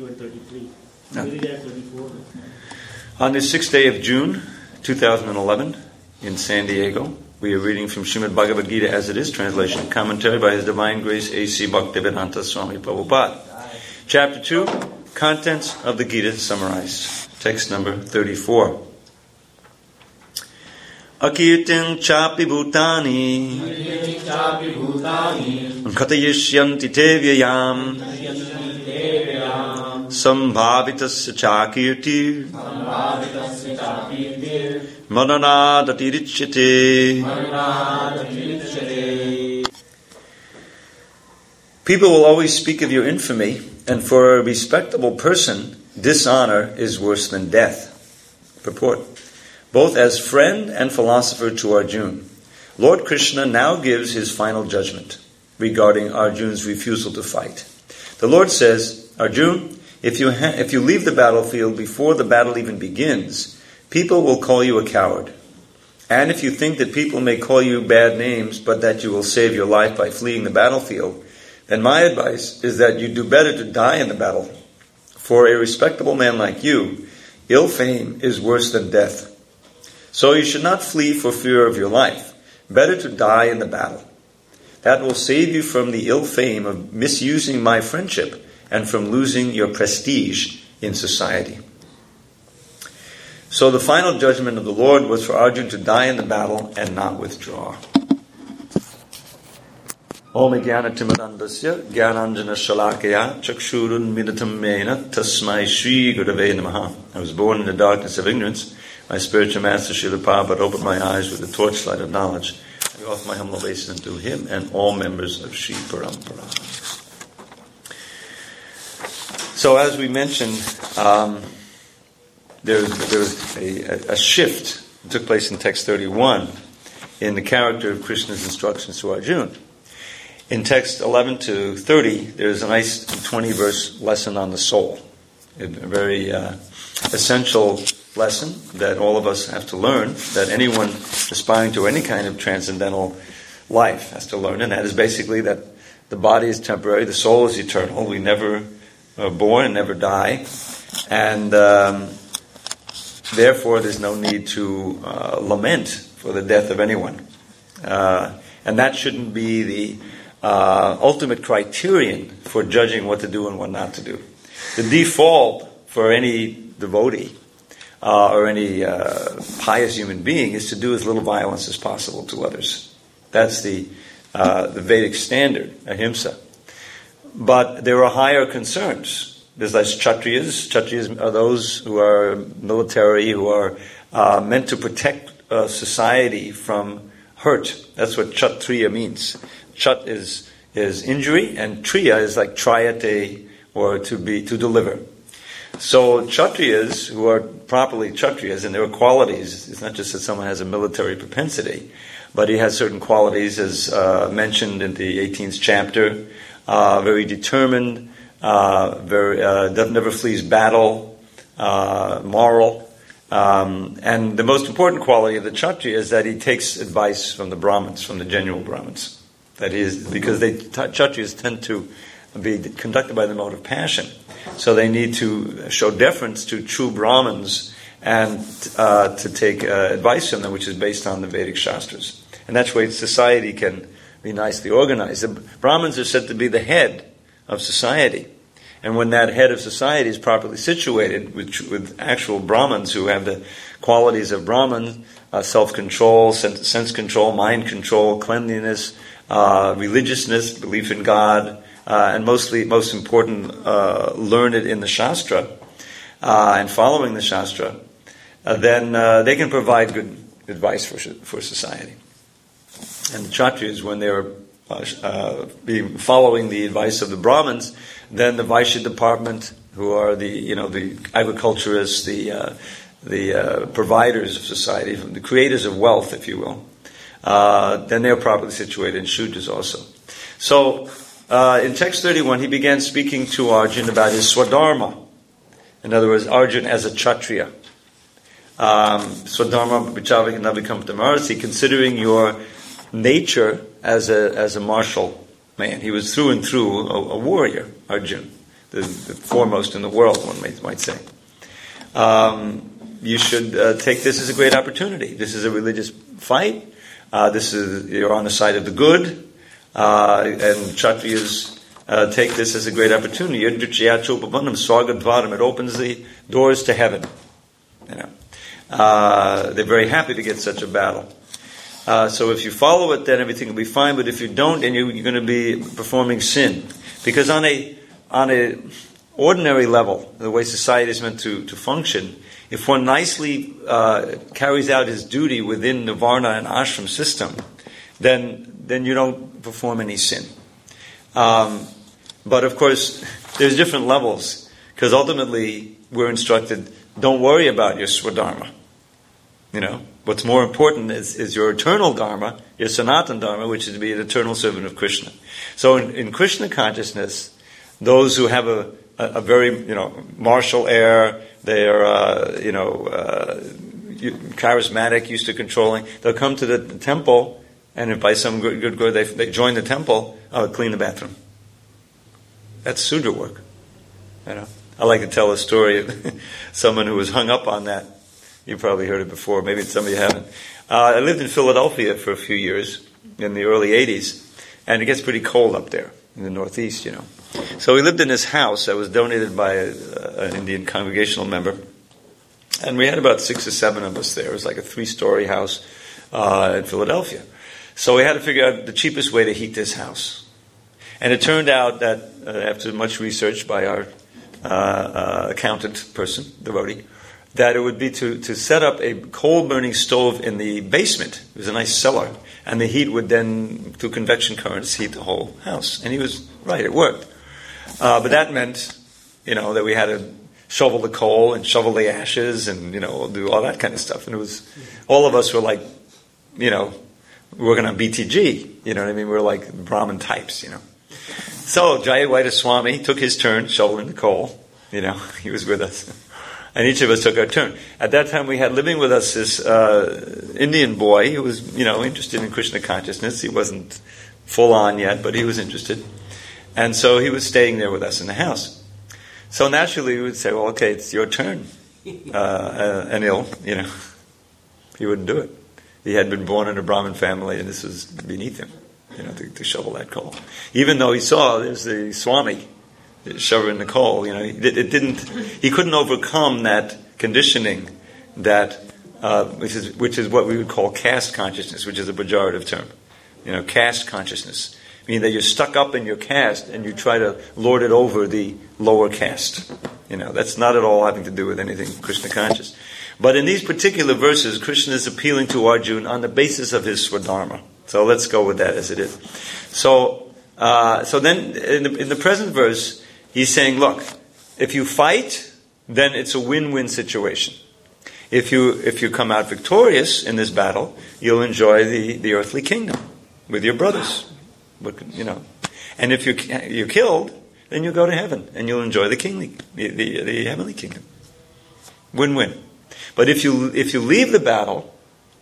32 and 33. Maybe there 34. On the 6th day of June, 2011, in San Diego, we are reading from Srimad Bhagavad Gita as it is, translation and commentary by His Divine Grace A.C. Bhaktivedanta Swami Prabhupada. Chapter 2, Contents of the Gita summarized. Text number 34. Akirtin chapi bhutani katayishyanti te vyayam sambhavitasya chakirti mananadatirichyate. People will always speak of your infamy, and for a respectable person, dishonor is worse than death. Purport. Both as friend and philosopher to Arjuna, Lord Krishna now gives his final judgment regarding Arjuna's refusal to fight. The Lord says, Arjuna, if you leave the battlefield before the battle even begins, people will call you a coward. And if you think that people may call you bad names, but that you will save your life by fleeing the battlefield, then my advice is that you do better to die in the battle. For a respectable man like you, ill fame is worse than death. So you should not flee for fear of your life. Better to die in the battle. That will save you from the ill fame of misusing my friendship and from losing your prestige in society. So the final judgment of the Lord was for Arjuna to die in the battle and not withdraw. Om Jnana-timirandasya Jnananjana Shalakaya Chakshurun Midatam Mena Tasmai Shri Gurave Namaha. I was born in the darkness of ignorance. My spiritual master Srila Prabhupada opened my eyes with the torchlight of knowledge. I offer my humble obeisance to him and all members of Sri Parampara. So as we mentioned, there was a shift that took place in text 31 in the character of Krishna's instructions to Arjuna. In text 11 to 30, there's a nice 20-verse lesson on the soul. A very essential lesson that all of us have to learn, that anyone aspiring to any kind of transcendental life has to learn, and that is basically that the body is temporary, the soul is eternal. We never are born and never die, and therefore there's no need to lament for the death of anyone. And that shouldn't be the ultimate criterion for judging what to do and what not to do. The default for any devotee or any pious human being is to do as little violence as possible to others. That's the Vedic standard, ahimsa. But there are higher concerns. There's like Kshatriyas. Kshatriyas are those who are military, who are meant to protect society from hurt. That's what Kshatriya means. Kshat is injury, and Triya is like triyate, or to deliver. So Kshatriyas, who are properly Kshatriyas, and there are qualities, it's not just that someone has a military propensity, but he has certain qualities, as mentioned in the 18th chapter, very determined, never flees battle, moral, and the most important quality of the Kshatriya is that he takes advice from the Brahmins, from the genuine Brahmins. That is, because Kshatriyas tend to be conducted by the mode of passion. So they need to show deference to true Brahmins and to take advice from them, which is based on the Vedic Shastras. And that's why society can be nicely organized. The Brahmins are said to be the head of society. And when that head of society is properly situated with actual Brahmins who have the qualities of Brahman, self-control, sense control, mind control, cleanliness, religiousness, belief in God, and most important, learned in the Shastra and following the Shastra, then they can provide good advice for society. And the Kshatriyas, when they're following the advice of the Brahmins, then the Vaishya department, who are the agriculturists, the providers of society, the creators of wealth, if you will, then they're properly situated, in Shudras also. So, in text 31, he began speaking to Arjuna about his swadharma. In other words, Arjuna as a Kshatriya. Swadharma vichavik navikamtamarasi, considering your nature as a martial man. He was through and through a warrior, Arjuna. the foremost in the world, one might say. You should take this as a great opportunity. This is a religious fight. You're on the side of the good, and Kshatriyas take this as a great opportunity. It opens the doors to heaven. They're very happy to get such a battle. So if you follow it, then everything will be fine. But if you don't, then you're going to be performing sin, because on a ordinary level, the way society is meant to function, if one nicely carries out his duty within the Varna and Ashram system, then you don't perform any sin. But of course, there's different levels, because ultimately we're instructed, don't worry about your Swadharma. What's more important is your eternal Dharma, your Sanatana Dharma, which is to be an eternal servant of Krishna. So in Krishna consciousness, those who have a very, martial air, they are, charismatic, used to controlling, they'll come to the temple, and if by some good they join the temple, clean the bathroom. That's Sudra work. I like to tell a story of someone who was hung up on that. You probably heard it before, maybe some of you haven't. I lived in Philadelphia for a few years in the early 80s, and it gets pretty cold up there in the Northeast, So we lived in this house that was donated by an Indian congregational member, and we had about 6 or 7 of us there. It was like a 3-story house in Philadelphia. So we had to figure out the cheapest way to heat this house. And it turned out that after much research by our accountant person, devotee, that it would be to set up a coal-burning stove in the basement. It was a nice cellar. And the heat would then, through convection currents, heat the whole house. And he was right, it worked. But that meant, that we had to shovel the coal and shovel the ashes and, do all that kind of stuff. And it was, all of us were like, working on BTG, you know what I mean? We were like Brahmin types, So Jayadvaita Swami took his turn shoveling the coal. He was with us. And each of us took our turn. At that time we had living with us this Indian boy who was, interested in Krishna consciousness. He wasn't full on yet, but he was interested. And so he was staying there with us in the house. So naturally we would say, well, okay, it's your turn. Anil, he wouldn't do it. He had been born in a Brahmin family, and this was beneath him, to shovel that coal. Even though he saw there's the Swami shoveling the coal, he couldn't overcome that conditioning that which is what we would call caste consciousness, which is a pejorative term. Caste consciousness, meaning that you're stuck up in your caste and you try to lord it over the lower caste. That's not at all having to do with anything Krishna conscious. But in these particular verses, Krishna is appealing to Arjuna on the basis of his Swadharma. So let's go with that as it is. So then in the present verse, he's saying, look, if you fight, then it's a win-win situation. If you come out victorious in this battle, you'll enjoy the earthly kingdom with your brothers. And if you're killed, then you'll go to heaven and you'll enjoy the heavenly kingdom. Win-win. But if you leave the battle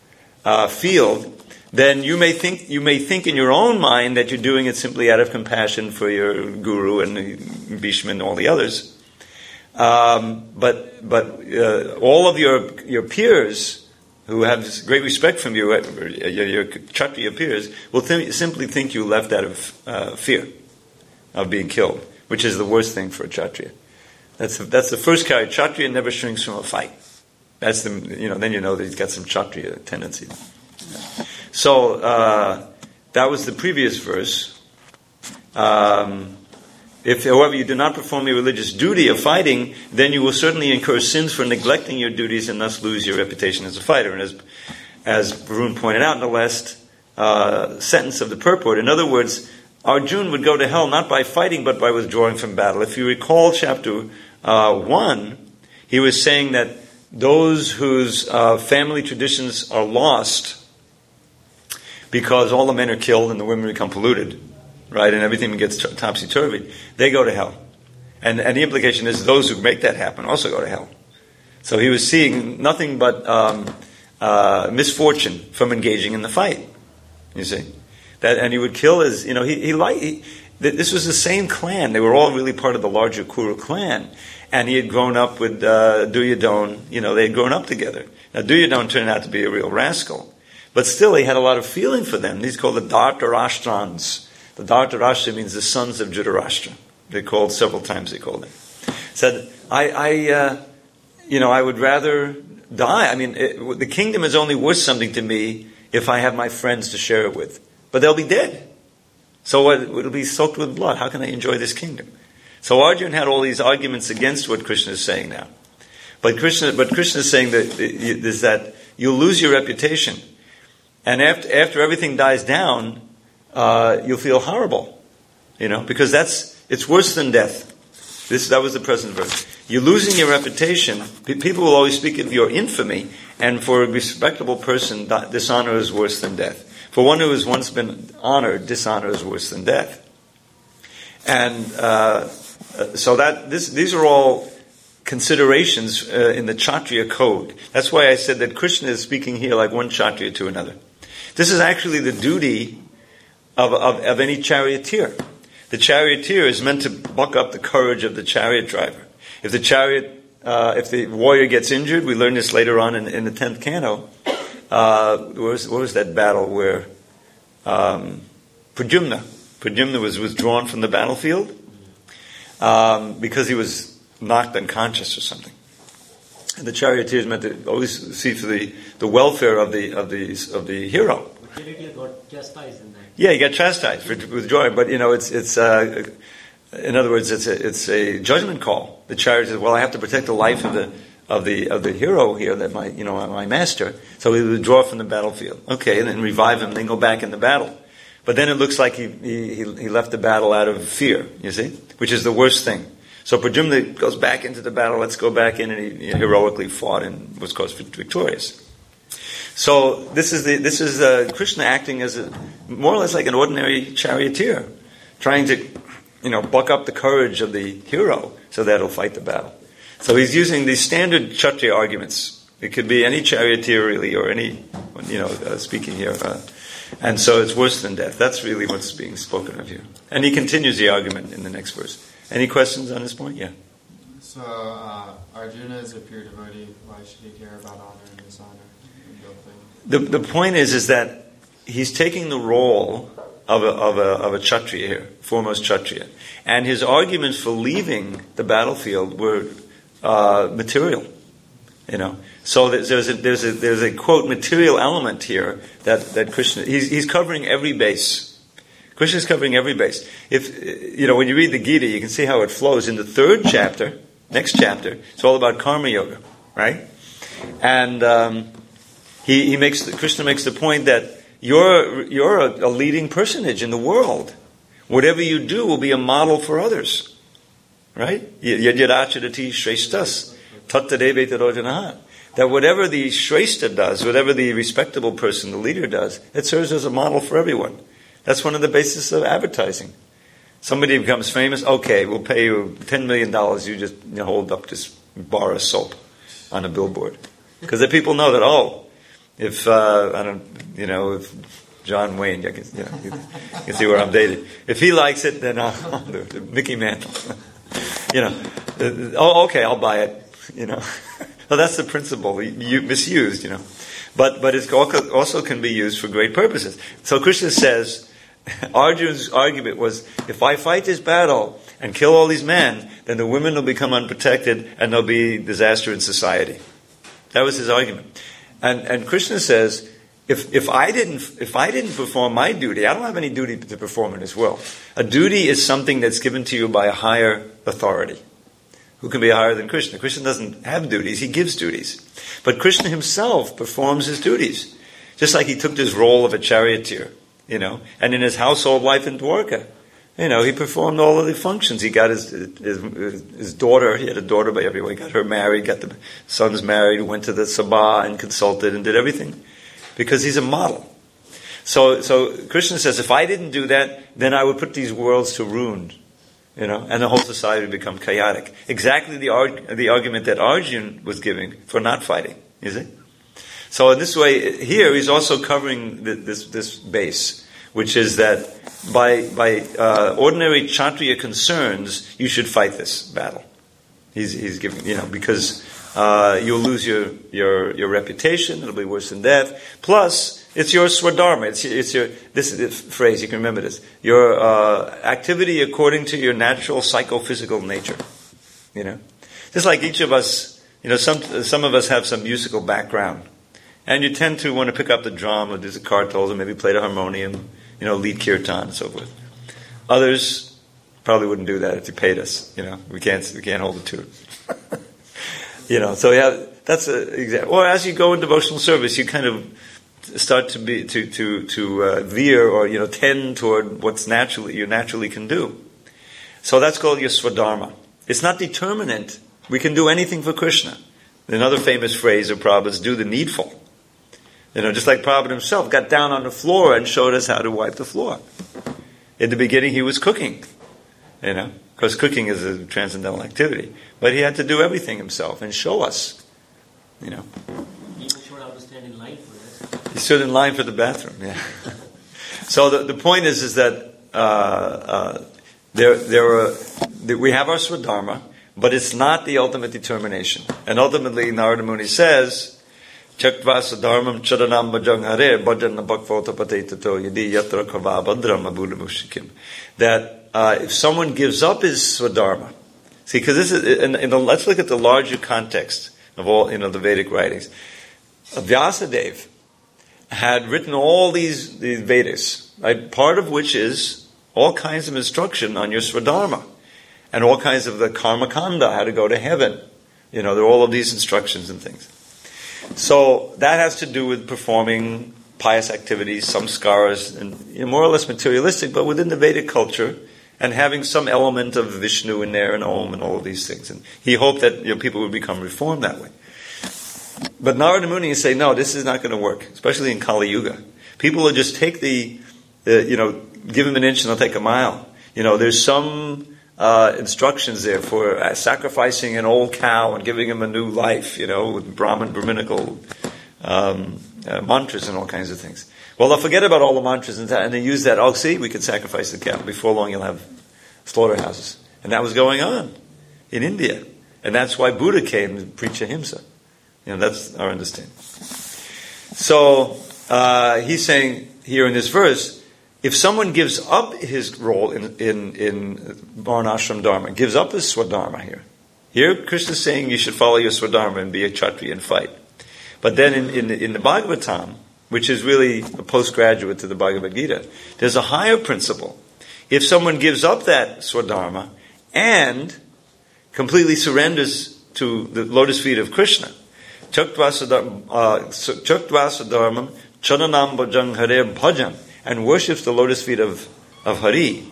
field, then you may think in your own mind that you're doing it simply out of compassion for your guru and Bhishma and all the others. But all of your peers who have this great respect from you, your Kshatriya peers, will simply think you left out of fear of being killed, which is the worst thing for a Kshatriya. That's the first character. Kshatriya never shrinks from a fight. That's then that he's got some Kshatriya tendency. So that was the previous verse. If, however, you do not perform your religious duty of fighting, then you will certainly incur sins for neglecting your duties and thus lose your reputation as a fighter. And as Varun pointed out in the last sentence of the purport, in other words, Arjuna would go to hell not by fighting but by withdrawing from battle. If you recall chapter 1, he was saying that those whose family traditions are lost because all the men are killed and the women become polluted, right, and everything gets topsy-turvy, they go to hell. And the implication is those who make that happen also go to hell. So he was seeing nothing but misfortune from engaging in the fight, you see. And he would kill his, this was the same clan. They were all really part of the larger Kuru clan. And he had grown up with Duryodhana. They had grown up together. Now, Duryodhana turned out to be a real rascal. But still, he had a lot of feeling for them. These called the Dhartarashtrans. The Dhartarashtra means the sons of Dhritarashtra. They called several times. They called them. Said, I would rather die. I mean, the kingdom is only worth something to me if I have my friends to share it with. But they'll be dead. So it'll be soaked with blood. How can I enjoy this kingdom? So Arjuna had all these arguments against what Krishna is saying now. But Krishna is saying that you'll lose your reputation. And after everything dies down, you'll feel horrible. Because it's worse than death. That was the present verse. You're losing your reputation. People will always speak of your infamy. And for a respectable person, dishonor is worse than death. For one who has once been honored, dishonor is worse than death. And so these are all considerations in the Kshatriya code. That's why I said that Krishna is speaking here like one Kshatriya to another. This is actually the duty of any charioteer. The charioteer is meant to buck up the courage of the chariot driver. If the warrior gets injured, we learn this later on in the 10th canto. What was that battle where Pradyumna was withdrawn from the battlefield because he was knocked unconscious or something. And the charioteer is meant to always see for the welfare of the hero. But he got chastised in that. Yeah, he got chastised for withdrawing, but it's in other words, it's a judgment call. The chariot says, "Well, I have to protect the life of the hero here, that my master." So he withdraw from the battlefield. Okay, and then revive him, and then go back in the battle. But then it looks like he left the battle out of fear. You see, which is the worst thing. So Pradyumna goes back into the battle. Let's go back in, and he heroically fought and was caused victorious. So this is Krishna acting as more or less like an ordinary charioteer, trying to buck up the courage of the hero so that he'll fight the battle. So he's using these standard Kshatriya arguments. It could be any charioteer really, or any speaking here, and so it's worse than death. That's really what's being spoken of here. And he continues the argument in the next verse. Any questions on this point? Yeah. So Arjuna is a pure devotee. Why should he care about honor and dishonor? The point is that he's taking the role of a Kshatriya here, foremost Kshatriya, and his arguments for leaving the battlefield were material. So there's a quote material element here that Krishna he's covering every base. Krishna is covering every base. If when you read the Gita, you can see how it flows. In the third chapter, next chapter, it's all about karma yoga, right? And Krishna makes the point that you're a leading personage in the world. Whatever you do will be a model for others, right? Yadyadachadati shreshtas tattadeve tarojanaha. That whatever the shrestha does, whatever the respectable person, the leader does, it serves as a model for everyone. That's one of the bases of advertising. Somebody becomes famous, okay, we'll pay you $10 million. You just hold up this bar of soap on a billboard, because the people know that if if John Wayne, you can see where I'm dated. If he likes it, then I'll do it. Mickey Mantle, okay, I'll buy it. Well, that's the principle. Misused, but it also can be used for great purposes. So Krishna says, Arjuna's argument was, if I fight this battle and kill all these men, then the women will become unprotected and there'll be disaster in society. That was his argument. And Krishna says, if I didn't perform my duty, I don't have any duty to perform in this world. A duty is something that's given to you by a higher authority. Who can be higher than Krishna? Krishna doesn't have duties, he gives duties. But Krishna himself performs his duties. Just like he took this role of a charioteer, and in his household life in Dwarka, he performed all of the functions. He got his daughter, he had a daughter by everyone, he got her married, got the sons married, went to the Sabha and consulted and did everything. Because he's a model. So Krishna says, if I didn't do that, then I would put these worlds to ruin. And the whole society would become chaotic. Exactly the argument that Arjuna was giving for not fighting, you see? So in this way, here he's also covering this base, which is that by ordinary Kshatriya concerns, you should fight this battle. He's giving, because you'll lose your reputation. It'll be worse than death. Plus, it's your swadharma. It's your, this is the phrase, you can remember this. Your activity according to your natural psychophysical nature. Just like each of us, some of us have some musical background. And you tend to want to pick up the drum or do the kartals or maybe play the harmonium, lead kirtan and so forth. Others probably wouldn't do that if you paid us. We can't hold a tune. So yeah, that's an example. Or as you go in devotional service, you kind of start to veer or tend toward what's you naturally can do. So that's called your swadharma. It's not determinate. We can do anything for Krishna. Another famous phrase of Prabhupada's, do the needful. Just like Prabhupada himself got down on the floor and showed us how to wipe the floor. In the beginning he was cooking. Because cooking is a transcendental activity. But he had to do everything himself and show us. He showed how to stand in line for this. He stood in line for the bathroom, yeah. So the point is that we have our swadharma, but it's not the ultimate determination. And ultimately, Narada Muni says, Chaktva sadharmam charanam bhajang hare bhajan bhakvota patetato yadi yatra kava badram abulamushikim. That if someone gives up his swadharma, see, because this is, let's look at the larger context of all, the Vedic writings. Vyasadeva had written all these Vedas, right? Part of which is all kinds of instruction on your swadharma. And all kinds of the karma kanda, how to go to heaven. There are all of these instructions and things. So that has to do with performing pious activities, samskaras, and more or less materialistic, but within the Vedic culture, and having some element of Vishnu in there and Om and all of these things. And he hoped that people would become reformed that way. But Narada Muni say, no, this is not going to work, especially in Kali Yuga. People will just take give them an inch and they'll take a mile. There's some instructions there for sacrificing an old cow and giving him a new life, with Brahminical mantras and all kinds of things. Well, they'll forget about all the mantras and they use that, we can sacrifice the cow. Before long you'll have slaughterhouses. And that was going on in India. And that's why Buddha came to preach ahimsa. That's our understanding. So, he's saying here in this verse, if someone gives up his role in Varnashram Dharma, gives up his Swadharma here Krishna is saying you should follow your Swadharma and be a Kshatriya and fight. But then in the Bhagavatam, which is really a postgraduate to the Bhagavad Gita, there's a higher principle. If someone gives up that Swadharma and completely surrenders to the lotus feet of Krishna, Chaktva Sadharmam Charanam Bhajang Hare Bhajan, and worships the lotus feet of Hari,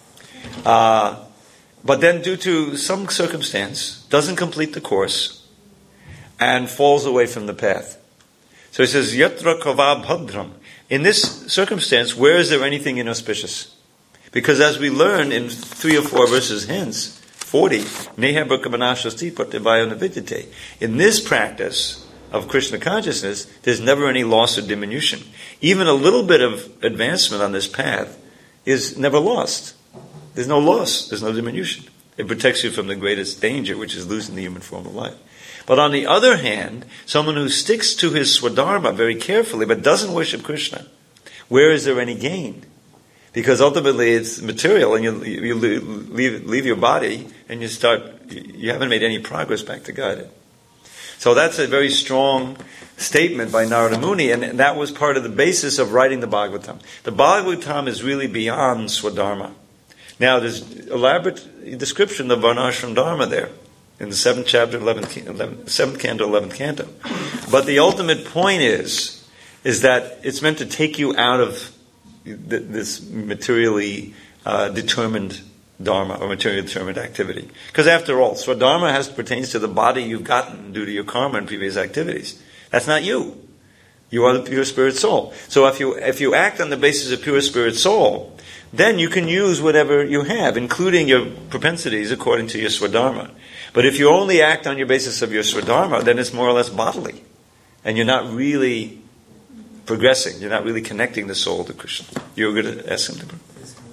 but then due to some circumstance, doesn't complete the course, and falls away from the path. So he says, Yatra kava bhadram. In this circumstance, where is there anything inauspicious? Because as we learn in 3 or 4 verses hence, 40, Neha Brahmanashasti Prativayana Vidyate. In this practice of Krishna consciousness, there's never any loss or diminution. Even a little bit of advancement on this path is never lost. There's no loss, there's no diminution. It protects you from the greatest danger, which is losing the human form of life. But on the other hand, someone who sticks to his swadharma very carefully, but doesn't worship Krishna, where is there any gain? Because ultimately it's material, and you leave your body, and you haven't made any progress back to Godhead. So that's a very strong statement by Narada Muni, and that was part of the basis of writing the Bhagavatam. The Bhagavatam is really beyond Swadharma. Now, there's elaborate description of Varnashram Dharma there, in the 7th chapter, 7th canto, 11th canto. But the ultimate point is that it's meant to take you out of this materially determined dharma or materially determined activity. Because after all, Swadharma pertains to the body you've gotten due to your karma and previous activities. That's not you. You are the pure spirit soul. So if you act on the basis of pure spirit soul, then you can use whatever you have, including your propensities according to your Swadharma. But if you only act on your basis of your Swadharma, then it's more or less bodily. And you're not really progressing. You're not really connecting the soul to Krishna. You were going to ask something?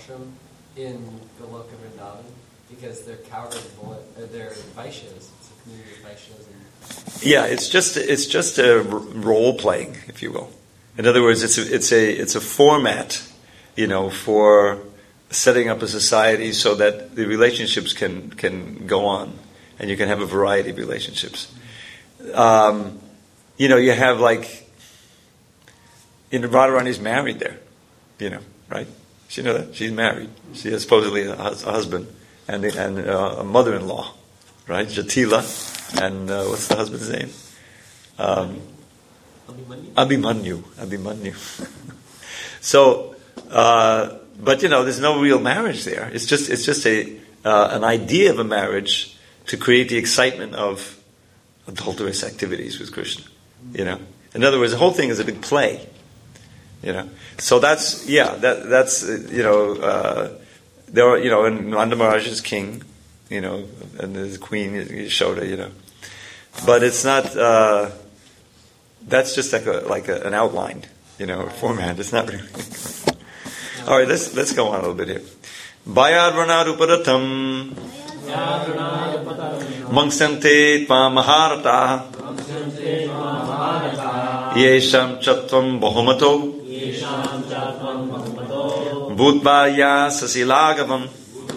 ashram in Goloka Vrindavan because they're they're Vaishyas. It's a community of Vaishyas. Yeah, it's just a role playing, if you will. In other words, it's a format, for setting up a society so that the relationships can go on, and you can have a variety of relationships. You have Radharani's married there, right? You know that? She's married. She has supposedly a husband and a mother-in-law, right? Jatila, and what's the husband's name? Abhimanyu. So, but there's no real marriage there. It's just an idea of a marriage to create the excitement of adulterous activities with Krishna. In other words, the whole thing is a big play. So that's there are and Nanda Maharaj is king, and his queen Yashoda, but it's not. That's just like an outline, format. It's not really. All right, let's go on a little bit here. Bayadranadupadatam Mangsante Tva Maharata Yesham Chatvam Bahumato Bhutbaya Sasilagavam.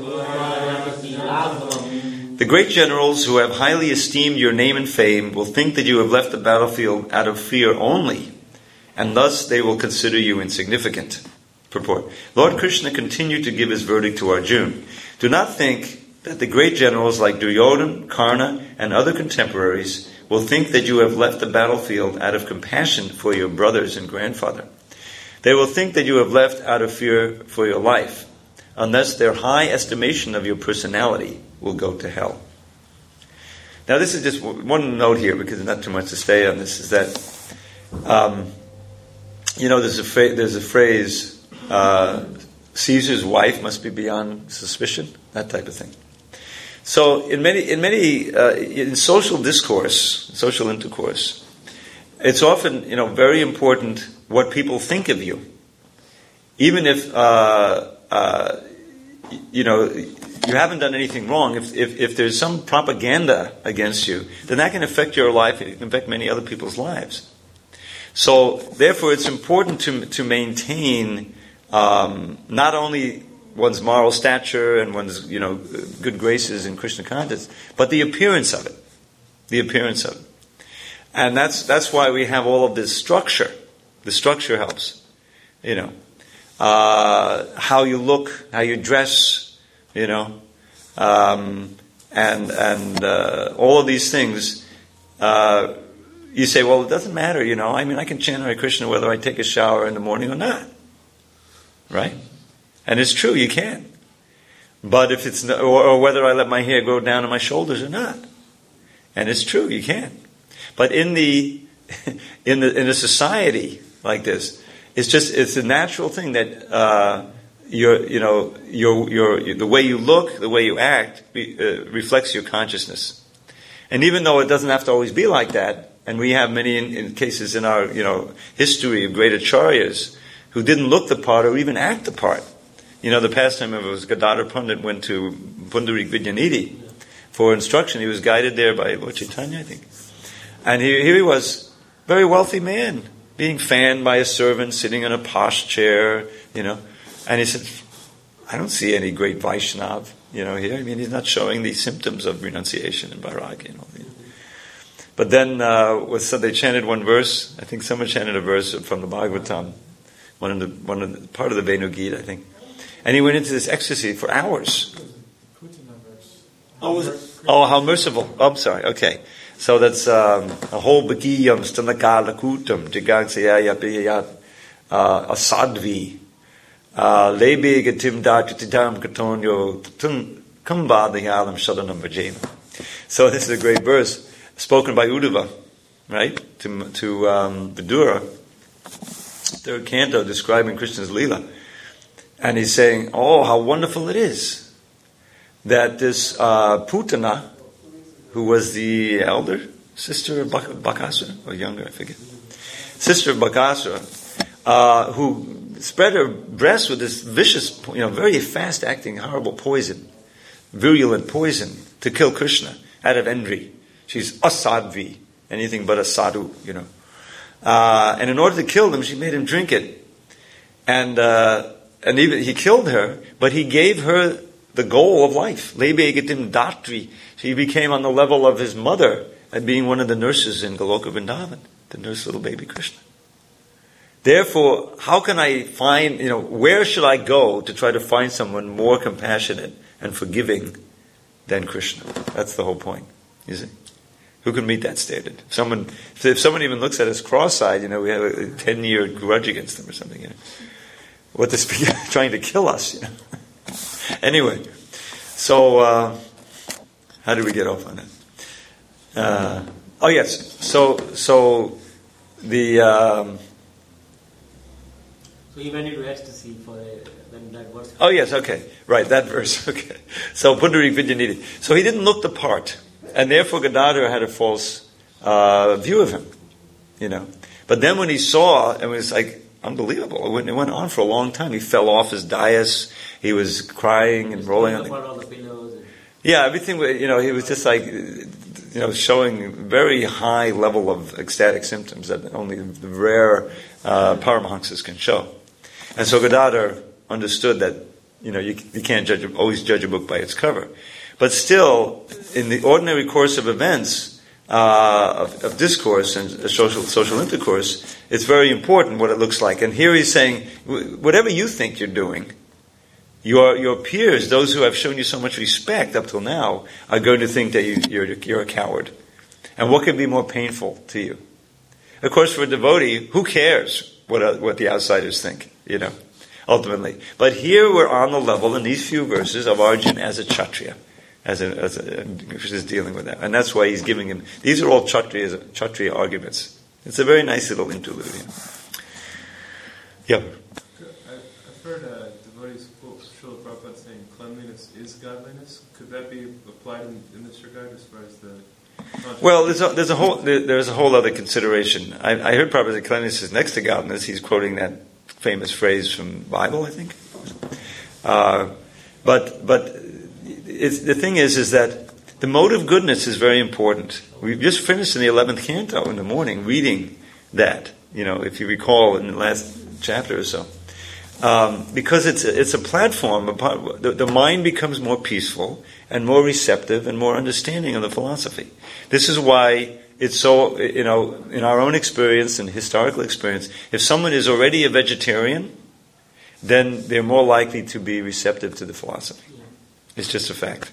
The great generals who have highly esteemed your name and fame will think that you have left the battlefield out of fear only, and thus they will consider you insignificant. Purport. Lord Krishna continued to give his verdict to Arjuna. Do not think that the great generals like Duryodhana, Karna, and other contemporaries will think that you have left the battlefield out of compassion for your brothers and grandfather. They will think that you have left out of fear for your life, unless their high estimation of your personality will go to hell. Now this is just one note here, because there's not too much to say on this, is that, there's a phrase, Caesar's wife must be beyond suspicion, that type of thing. So in social discourse, social intercourse, it's often, very important what people think of you. Even if, you haven't done anything wrong, if there's some propaganda against you, then that can affect your life, it can affect many other people's lives. So, therefore, it's important to maintain not only one's moral stature and one's, good graces in Krishna consciousness, but the appearance of it. And that's why we have all of this structure. The structure helps. How you look, how you dress, and all of these things. You say, well, it doesn't matter, I can chant Hare Krishna whether I take a shower in the morning or not. Right? And it's true, you can. But if it's or whether I let my hair grow down on my shoulders or not. And it's true, you can. But in a society like this, it's a natural thing that the way you look, the way you act reflects your consciousness. And even though it doesn't have to always be like that, and we have many in cases in our history of great acharyas who didn't look the part or even act the part. The pastime of it was Gadadhar Pandit went to Pundarik Vidyanidhi for instruction. He was guided there by Lord Chaitanya, I think. And here he was, very wealthy man, being fanned by a servant, sitting in a posh chair, And he said, I don't see any great Vaishnav, here. He's not showing the symptoms of renunciation and vairagya, But then so they chanted one verse. I think someone chanted a verse from the Bhagavatam, one of the part of the Venu Gita, I think. And he went into this ecstasy for hours. Oh, how merciful! Oh, I'm sorry. Okay, so that's a whole Bhagiyam Stanakala Kutam Jigangsaya Piyat Asadvi Lebe Gatim Dachitidam Katonyo Kumbadayalam Shadanam Vajena. So this is a great verse spoken by Uddhava, right? To Vidura, third canto describing Krishna's Leela. And he's saying, oh, how wonderful it is that this Putana, who was the elder sister of Bakasura, or younger, I forget, sister of Bakasura, who spread her breast with this vicious, very fast-acting, horrible poison, virulent poison, to kill Krishna out of envy. She's asadvi, anything but a sadhu, And in order to kill him, she made him drink it. And even he killed her, but he gave her the goal of life. Lebe getim datri. She became on the level of his mother, at being one of the nurses in Goloka Vrindavan, to nurse little baby Krishna. Therefore, how can I find, where should I go to try to find someone more compassionate and forgiving than Krishna? That's the whole point, you see. Who can meet that standard? If someone even looks at us cross-eyed, we have a 10-year grudge against them or something, What this trying to kill us, Anyway, so how did we get off on that? Yes. So the. So he went into ecstasy when that verse. Oh yes, okay, right, that verse. Okay, so Pundarik Vidyanidhi. So he didn't look the part, and therefore Gadadhar had a false view of him, But then when he saw, it was like unbelievable. It went on for a long time. He fell off his dais. He was crying and rolling on the pillows. Yeah, everything. He was just like, showing very high level of ecstatic symptoms that only the rare Paramahamsas can show. And so Gadadhar understood that you can't always judge a book by its cover, but still, in the ordinary course of events of discourse and social intercourse, it's very important what it looks like. And here he's saying, whatever you think you're doing, your peers, those who have shown you so much respect up till now, are going to think that you're a coward. And what could be more painful to you? Of course, for a devotee, who cares what the outsiders think, ultimately. But here we're on the level in these few verses of Arjuna as a Kshatriya, Krishna is dealing with that. And that's why he's giving him, these are all Kshatriya arguments. It's a very nice little interlude. Yeah. I've heard devotees quote Srila Prabhupada saying cleanliness is godliness. Could that be applied in this regard as far as the... Well, there's a whole other consideration. I heard Prabhupada say cleanliness is next to godliness. He's quoting that famous phrase from the Bible, I think. But the thing is that the mode of goodness is very important. We've just finished in the 11th canto in the morning reading that, if you recall in the last chapter or so. Because it's a platform, the mind becomes more peaceful and more receptive and more understanding of the philosophy. This is why it's so, in our own experience and historical experience, if someone is already a vegetarian, then they're more likely to be receptive to the philosophy. It's just a fact.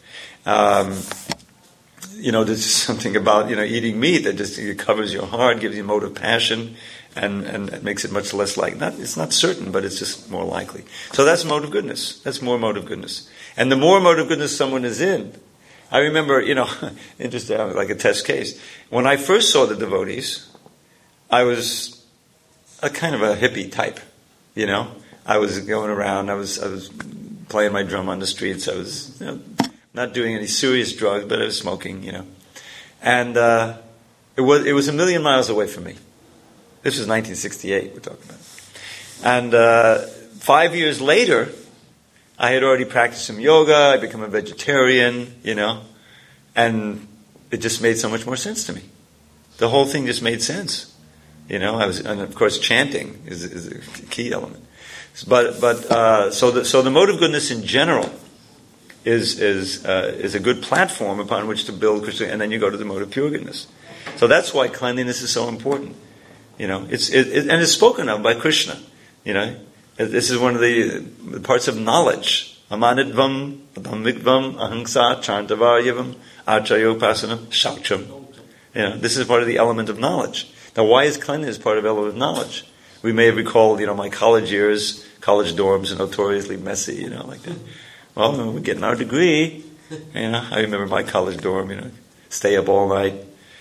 There's something about, eating meat that just covers your heart, gives you a mode of passion, and makes it much less it's not certain, but it's just more likely. So that's mode of goodness. That's more mode of goodness. And the more mode of goodness someone is in, I remember, interesting, like a test case. When I first saw the devotees, I was a kind of a hippie type, I was going around, I was playing my drum on the streets, I was, not doing any serious drugs, but I was smoking, And it was a million miles away from me. This was 1968 we're talking about. And 5 years later, I had already practiced some yoga, I'd become a vegetarian, and it just made so much more sense to me. The whole thing just made sense. And of course chanting is a key element. But so the mode of goodness in general is a good platform upon which to build Krishna, and then you go to the mode of pure goodness. So that's why cleanliness is so important. And it's spoken of by Krishna. This is one of the parts of knowledge. Amanidvam, adhamikvam, ahangsa, chantavaryavam, achayopasanam, shaucham. This is part of the element of knowledge. Now, why is cleanliness part of element of knowledge? We may have recalled, my college years. College dorms are notoriously messy, like that. Well, we're getting our degree. I remember my college dorm, stay up all night,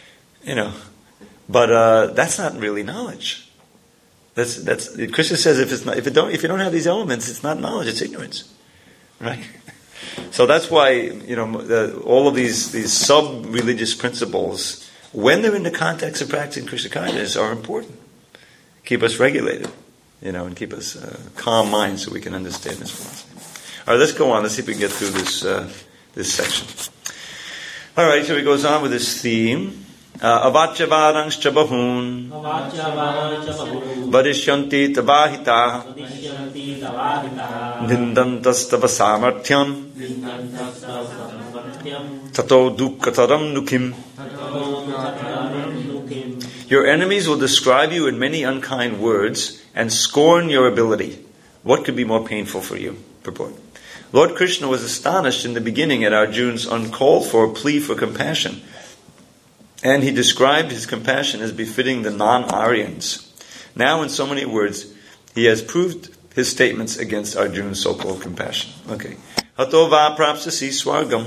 But that's not really knowledge. That's Krishna says if you don't have these elements, it's not knowledge, it's ignorance, right? So that's why all of these sub-religious principles, when they're in the context of practicing Krishna consciousness, are important. Keep us regulated, and keep us calm minds so we can understand this philosophy. All right, let's go on. Let's see if we can get through this section. All right, so he goes on with this theme. Avachyavadangscha bahun vadishyanti tabahita nindantas samarthyam tato dukkataram nukim. Your enemies will describe you in many unkind words and scorn your ability. What could be more painful for you? Purport. Lord Krishna was astonished in the beginning at Arjuna's uncalled for plea for compassion. And he described his compassion as befitting the non-Aryans. Now, in so many words, he has proved his statements against Arjuna's so-called compassion. Okay. Hato va prapsasi swargam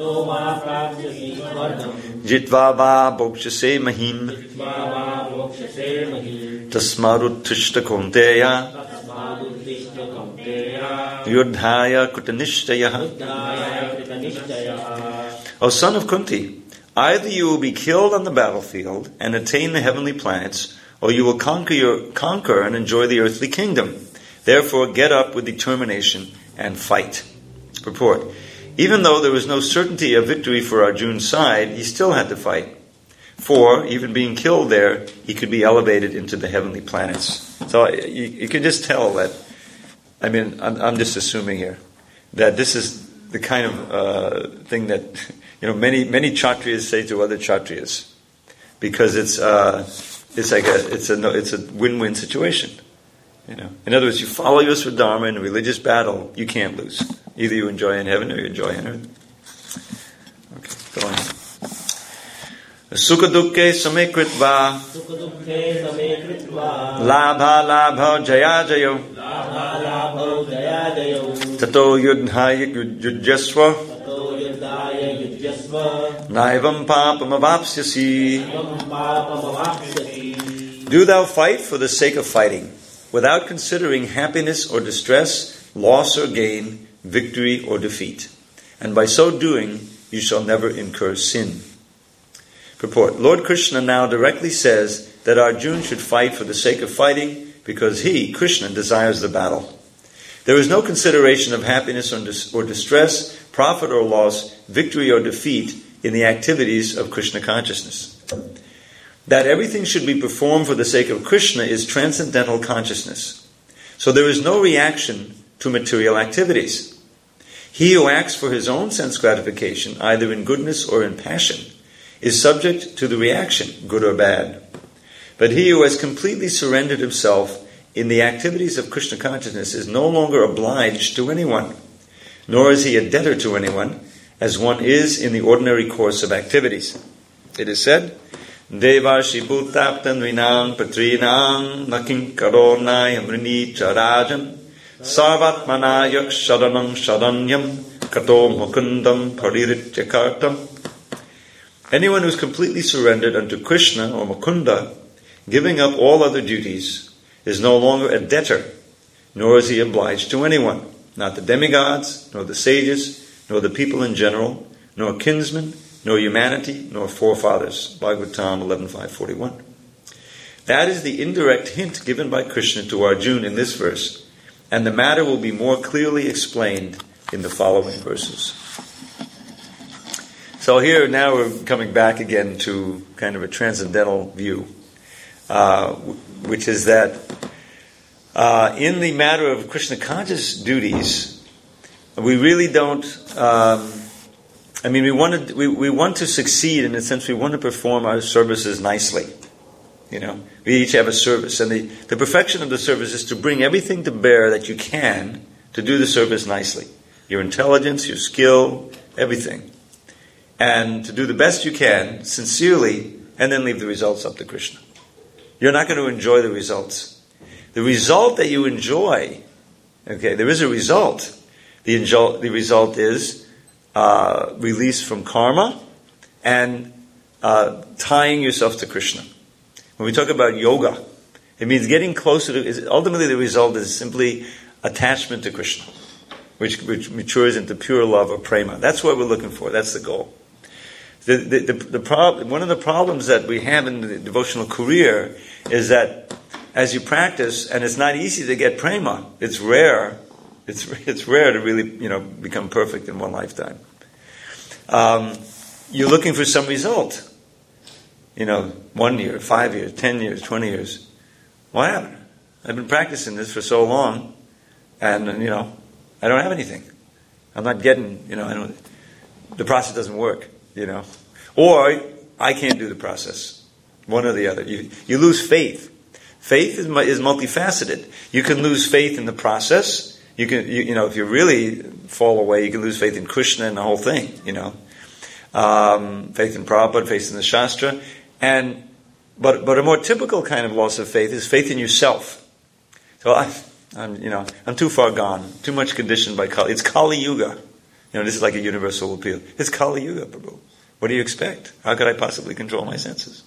jitva va bokshase mahim tasmaruttishta konteya yudhaya kutanishtayaha. O son of Kunti, either you will be killed on the battlefield and attain the heavenly planets, or you will conquer and enjoy the earthly kingdom. Therefore, get up with determination and fight. Purport. Even though there was no certainty of victory for Arjuna's side, he still had to fight. For, even being killed there, he could be elevated into the heavenly planets. So you can just tell that, I'm just assuming here, that this is the kind of thing that many Kshatriyas say to other Kshatriyas, because it's a win-win situation. In other words, you follow your Swadharma in a religious battle, you can't lose. Either you enjoy in heaven or you enjoy on earth. Okay, go on. Sukha dukkhe same kritva labha jaya jayo tato yudhaya yujyasva naivam papam avapsyasi. Do thou fight for the sake of fighting, without considering happiness or distress, loss or gain, victory or defeat. And by so doing, you shall never incur sin. Purport. Lord Krishna now directly says that Arjuna should fight for the sake of fighting because he, Krishna, desires the battle. There is no consideration of happiness or distress, profit or loss, victory or defeat in the activities of Krishna consciousness. That everything should be performed for the sake of Krishna is transcendental consciousness. So there is no reaction to material activities. He who acts for his own sense gratification, either in goodness or in passion, is subject to the reaction, good or bad. But he who has completely surrendered himself in the activities of Krishna consciousness is no longer obliged to anyone, nor is he a debtor to anyone, as one is in the ordinary course of activities. It is said, Devarshi bhutaptan vinam patrinam nakim karonai amrini charajan sarvatmana yaksharanam sharanyam kato mukundam pariricyakartam. Anyone who is completely surrendered unto Krishna or Mukunda, giving up all other duties, is no longer a debtor, nor is he obliged to anyone, not the demigods, nor the sages, nor the people in general, nor kinsmen, nor humanity, nor forefathers. Bhagavatam 11.541. That is the indirect hint given by Krishna to Arjuna in this verse, and the matter will be more clearly explained in the following verses. So here now we're coming back again to kind of a transcendental view, which is that in the matter of Krishna conscious duties, we really don't. We want to succeed in a sense. We want to perform our services nicely. We each have a service, and the perfection of the service is to bring everything to bear that you can to do the service nicely. Your intelligence, your skill, everything. And to do the best you can, sincerely, and then leave the results up to Krishna. You're not going to enjoy the results. The result that you enjoy, there is a result. The result is release from karma and tying yourself to Krishna. When we talk about yoga, it means getting closer to. Ultimately, the result is simply attachment to Krishna, which matures into pure love or prema. That's what we're looking for. That's the goal. One of the problems that we have in the devotional career is that as you practice, and it's not easy to get prema. It's rare. It's rare to really, become perfect in one lifetime. You're looking for some result. 1 year, 5 years, 10 years, 20 years. What happened? I've been practicing this for so long, and I don't have anything. I'm not getting, the process doesn't work, or I can't do the process. One or the other. You lose faith. Faith is multifaceted. You can lose faith in the process. You can, if you really fall away, you can lose faith in Krishna and the whole thing. Faith in Prabhupada, faith in the Shastra, but a more typical kind of loss of faith is faith in yourself. So I'm too far gone, too much conditioned by Kali. It's Kali Yuga. This is like a universal appeal. It's Kali Yuga, Prabhu. What do you expect? How could I possibly control my senses?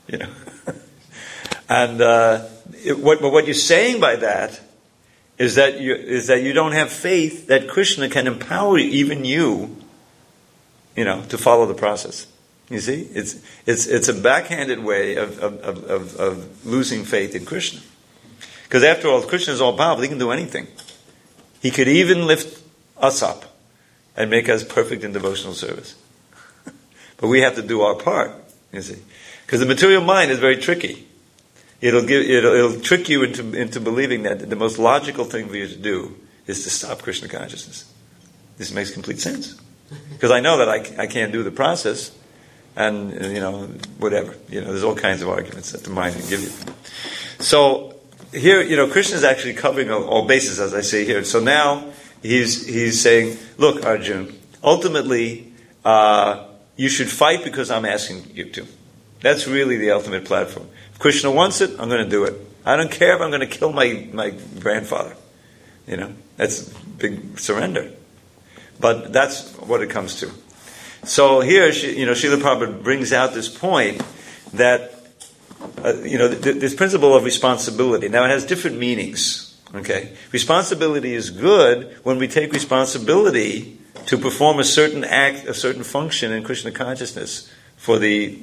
And what you're saying by that is that you don't have faith that Krishna can empower even you, to follow the process. You see, it's a backhanded way of losing faith in Krishna. Because after all, Krishna is all powerful. He can do anything. He could even lift us up and make us perfect in devotional service. But we have to do our part. You see, because the material mind is very tricky. It'll trick you into believing that the most logical thing for you to do is to stop Krishna consciousness. This makes complete sense. Because I know that I can't do the process, and whatever. There's all kinds of arguments that the mind can give you. So here, Krishna is actually covering all bases, as I say here. So now he's saying, look, Arjun, ultimately you should fight because I'm asking you to. That's really the ultimate platform. If Krishna wants it, I'm going to do it. I don't care if I'm going to kill my grandfather. That's big surrender. But that's what it comes to. So here, Srila Prabhupada brings out this point that, this principle of responsibility. Now, it has different meanings. Okay, responsibility is good when we take responsibility to perform a certain act, a certain function in Krishna consciousness for the,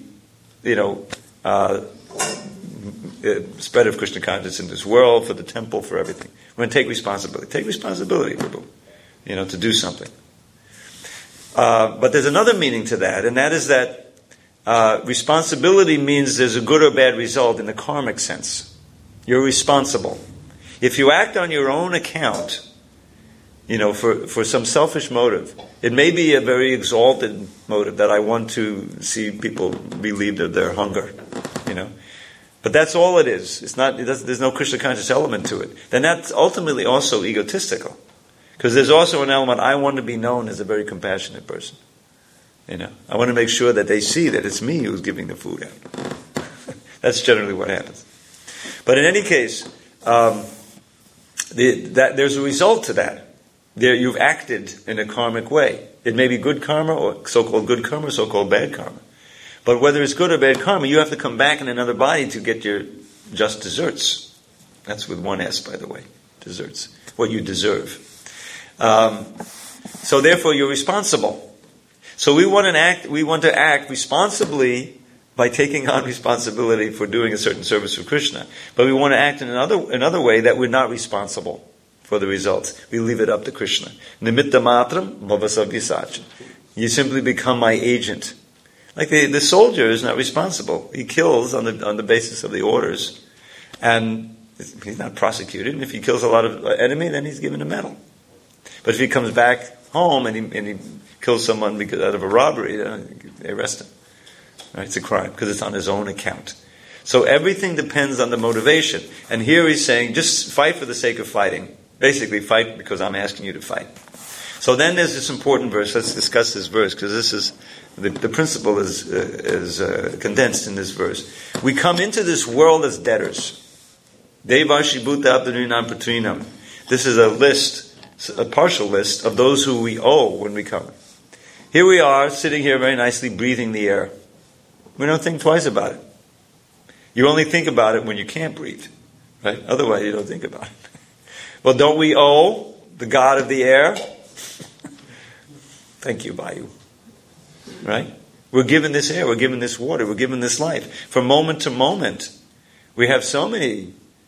spread of Krishna consciousness in this world, for the temple, for everything. We're going to take responsibility. Take responsibility, Prabhu, to do something. But there's another meaning to that, and that is that responsibility means there's a good or bad result in the karmic sense. You're responsible. If you act on your own account, for some selfish motive, it may be a very exalted motive that I want to see people relieved of their hunger, But that's all it is. It's not. There's no Krishna conscious element to it. Then that's ultimately also egotistical. Because there's also an element, I want to be known as a very compassionate person. I want to make sure that they see that it's me who's giving the food out. That's generally what happens. But in any case, there's a result to that. You've acted in a karmic way. It may be good karma, or so-called good karma, or so-called bad karma. But whether it's good or bad karma, you have to come back in another body to get your just desserts. That's with one S, by the way. Desserts. What you deserve. So therefore, you're responsible. So we want to act responsibly by taking on responsibility for doing a certain service for Krishna. But we want to act in another way that we're not responsible for the results. We leave it up to Krishna. Nimitta matram bhavasavyasacha. You simply become my agent. Like the soldier is not responsible. He kills on the basis of the orders. And he's not prosecuted. And if he kills a lot of enemy, then he's given a medal. But if he comes back home and he kills someone out of a robbery, they arrest him. Right? It's a crime because it's on his own account. So everything depends on the motivation. And here he's saying, just fight for the sake of fighting. Basically, fight because I'm asking you to fight. So then there's this important verse. Let's discuss this verse because this is the principle is condensed in this verse. We come into this world as debtors. Devashi bhuta abdunam patrinam. This is a list, a partial list of those who we owe when we come. Here we are, sitting here very nicely, breathing the air. We don't think twice about it. You only think about it when you can't breathe, right? Otherwise, you don't think about it. Well, don't we owe the God of the air? Thank you, Vayu. Right? We're given this air, we're given this water, we're given this life. From moment to moment, we have so many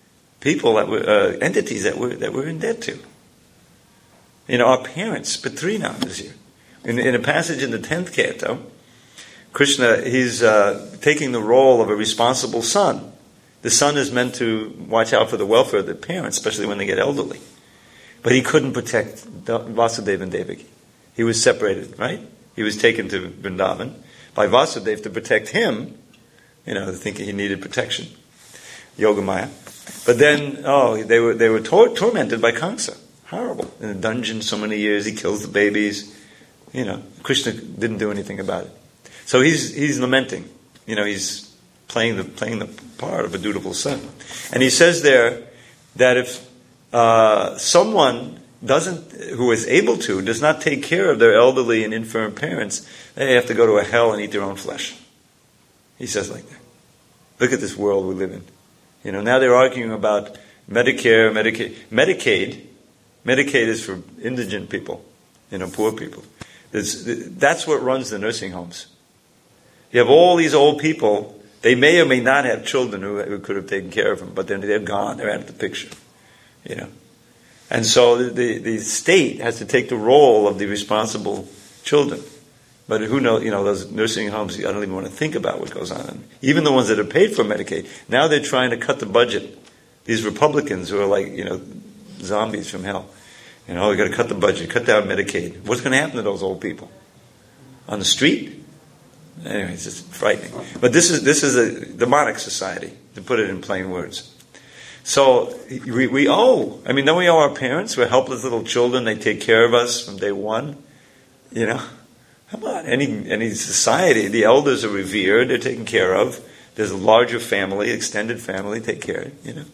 people that were entities that we're in debt to. Our parents, Patrinam is here. In a passage in the 10th canto, Krishna, he's taking the role of a responsible son. The son is meant to watch out for the welfare of the parents, especially when they get elderly. But he couldn't protect Vasudeva and Devaki. He was separated, right? He was taken to Vrindavan by Vasudeva to protect him, thinking he needed protection. Yogamaya. But then, they were tormented by Kamsa. Horrible. In a dungeon so many years, he kills the babies. Krishna didn't do anything about it. So he's lamenting. He's playing the part of a dutiful son. And he says there that if someone who is able to, does not take care of their elderly and infirm parents, they have to go to a hell and eat their own flesh. He says like that. Look at this world we live in. Now they're arguing about Medicare, Medicaid. Medicaid is for indigent people, poor people. That's what runs the nursing homes. You have all these old people. They may or may not have children who could have taken care of them, but then they're gone. They're out of the picture, And so the state has to take the role of the responsible children. But who knows? Those nursing homes. I don't even want to think about what goes on. Even the ones that are paid for Medicaid. Now they're trying to cut the budget. These Republicans who are like zombies from hell. We got to cut the budget, cut down Medicaid. What's going to happen to those old people? On the street? Anyway, it's just frightening. But this is a demonic society, to put it in plain words. So we owe. Don't we owe our parents? We're helpless little children. They take care of us from day one. Come on. Any society, the elders are revered. They're taken care of. There's a larger family, extended family, take care.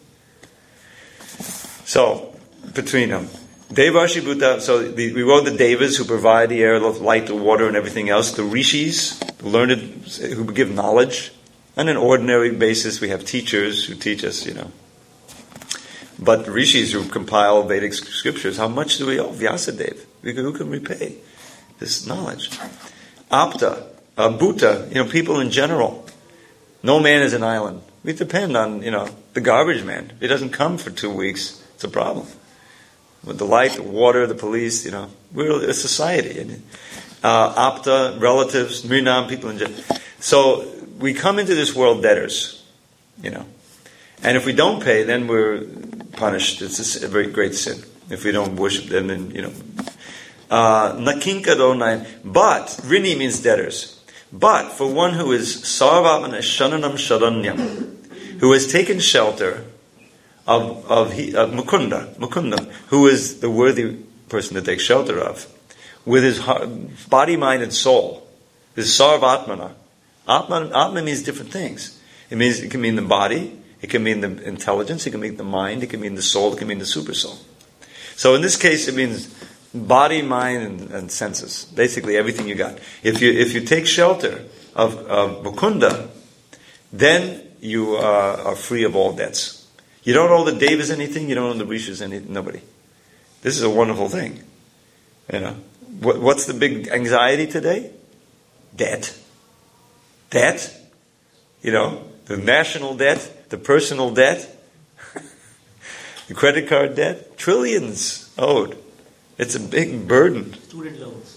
So between them. Devarshi Bhuta, we wrote the Devas who provide the air, the light, the water, and everything else. The Rishis, the learned, who give knowledge. On an ordinary basis, we have teachers who teach us, But the Rishis who compile Vedic scriptures, how much do we owe? Vyasadeva. Who can repay this knowledge? Apta, Bhuta, people in general. No man is an island. We depend on, the garbage man. If he doesn't come for 2 weeks, it's a problem. With the light, the water, the police, we're a society. Apta, relatives, Mrinam, people in general. So we come into this world debtors, And if we don't pay, then we're punished. It's a very great sin. If we don't worship them, then, Nakinkado naim. But, Rini means debtors. But, for one who is Sarvatmana Shananam Sharanyam, who has taken shelter of Mukunda, who is the worthy person to take shelter of, with his heart, body, mind, and soul. This is Sarvatmana. Atma means different things. It can mean the body, it can mean the intelligence, it can mean the mind, it can mean the soul, it can mean the super soul. So in this case, it means body, mind, and senses. Basically, everything you got. If you take shelter of Mukunda, then you are free of all debts. You don't owe the Devas anything, you don't owe the Rishis anything, nobody. This is a wonderful thing. What's the big anxiety today? Debt. Debt. The national debt, the personal debt, the credit card debt, trillions owed. It's a big burden. Student loans.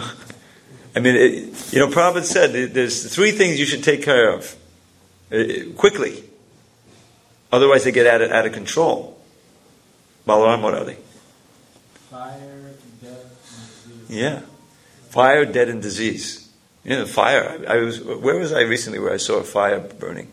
Prabhupada said there's 3 things you should take care of quickly. Otherwise they get out of control. Balaram, what are they? Fire, death, and disease. Yeah. Fire, death, and disease. Fire. Where was I recently where I saw a fire burning?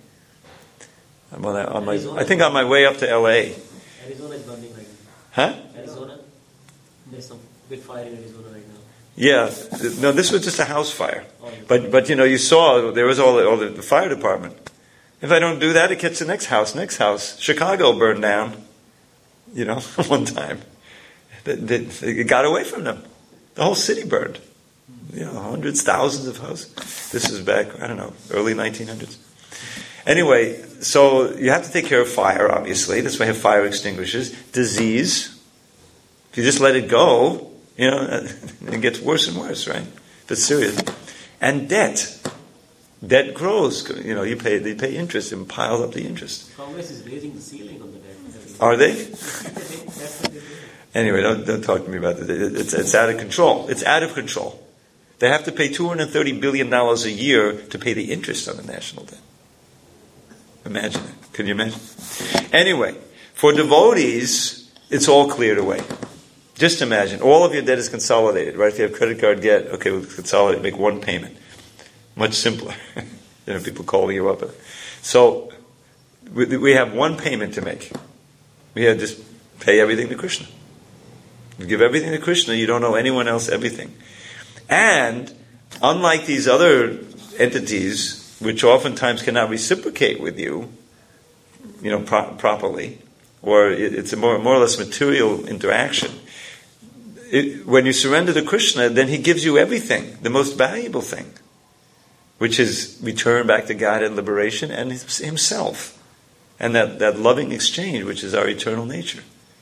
I think on my way up to L.A. Arizona is burning right now. Huh? Arizona? There's some big fire in Arizona right now. Yeah. No, this was just a house fire. Oh, But you saw there was all the fire department. If I don't do that, it gets the next house. Chicago burned down, one time. It got away from them. The whole city burned. Hundreds, thousands of houses. This is back, early 1900s. Anyway, so you have to take care of fire, obviously. That's why you have fire extinguishers. Disease. If you just let it go, it gets worse and worse, right? If it's serious. And debt. Debt grows. You pay interest and piles up the interest. Congress is raising the ceiling on the debt. Are they? Anyway, don't talk to me about it. It's out of control. It's out of control. They have to pay $230 billion a year to pay the interest on the national debt. Imagine it. Can you imagine? Anyway, for devotees, it's all cleared away. Just imagine, all of your debt is consolidated, right? If you have credit card debt, okay, we'll consolidate, make one payment. Much simpler. People calling you up. So, we have one payment to make. We have just pay everything to Krishna. You give everything to Krishna, you don't owe anyone else everything. And, unlike these other entities, which oftentimes cannot reciprocate with you, properly, or it's a more or less material interaction, when you surrender to Krishna, then He gives you everything, the most valuable thing, which is return back to God and liberation and Himself. And that loving exchange, which is our eternal nature.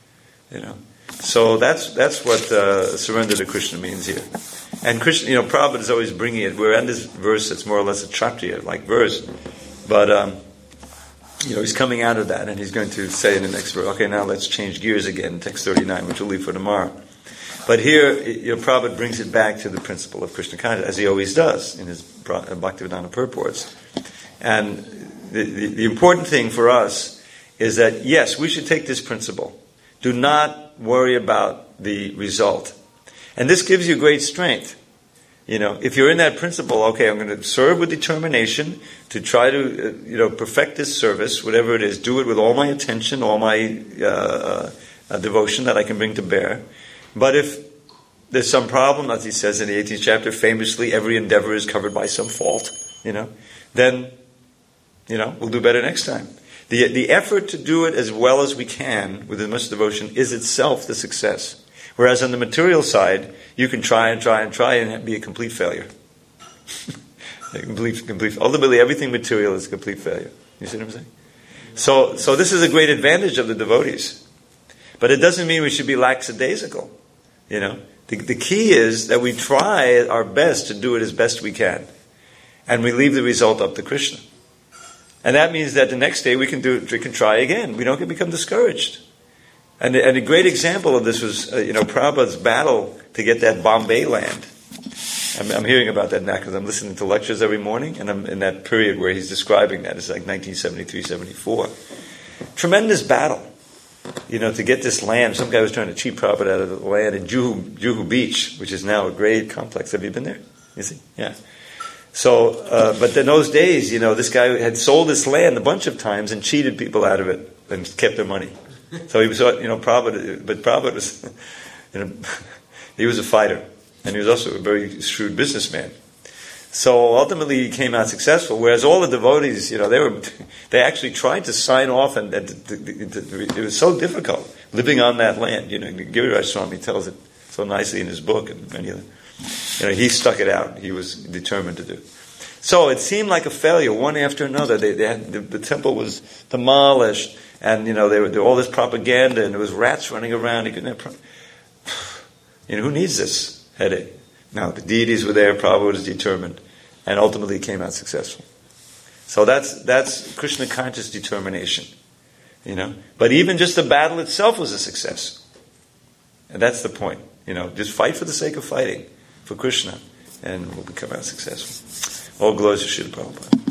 So that's what surrender to Krishna means here. And Krishna, Prabhupada is always bringing it. We're in this verse that's more or less a Kshatriya-like verse. But, he's coming out of that, and he's going to say in the next verse, okay, now let's change gears again, text 39, which we'll leave for tomorrow. But here, Prabhupada brings it back to the principle of Krishna consciousness, as he always does in his Bhaktivedanta purports. And the important thing for us is that, yes, we should take this principle. Do not worry about the result. And this gives you great strength. If you're in that principle, okay, I'm going to serve with determination to try to, perfect this service, whatever it is, do it with all my attention, all my devotion that I can bring to bear. But if there's some problem, as he says in the 18th chapter, famously, every endeavor is covered by some fault, then, we'll do better next time. The effort to do it as well as we can with as much devotion is itself the success. Whereas on the material side, you can try and be a complete failure. Ultimately, everything material is a complete failure. You see what I'm saying? So this is a great advantage of the devotees. But it doesn't mean we should be lackadaisical. The key is that we try our best to do it as best we can. And we leave the result up to Krishna. And that means that the next day we can try again. We don't become discouraged. And a great example of this was, Prabhupada's battle to get that Bombay land. I'm hearing about that now because I'm listening to lectures every morning, and I'm in that period where he's describing that. It's like 1973, 74. Tremendous battle, to get this land. Some guy was trying to cheat Prabhupada out of the land in Juhu Beach, which is now a great complex. Have you been there? You see? Yeah. So, but in those days, this guy had sold his land a bunch of times and cheated people out of it and kept their money. So he was, Prabhupada was, he was a fighter, and he was also a very shrewd businessman. So ultimately he came out successful, whereas all the devotees, they actually tried to sign off, and it was so difficult living on that land. Giriraj Swami tells it so nicely in his book, and many of them. He stuck it out. He was determined to do. So it seemed like a failure, one after another. The temple was demolished. And, there were all this propaganda, and there was rats running around. He couldn't have who needs this headache? Now, the deities were there, Prabhupada was determined, and ultimately came out successful. So that's Krishna conscious determination, But even just the battle itself was a success. And that's the point, Just fight for the sake of fighting, for Krishna, and we'll become out successful. All glories to Srila Prabhupada.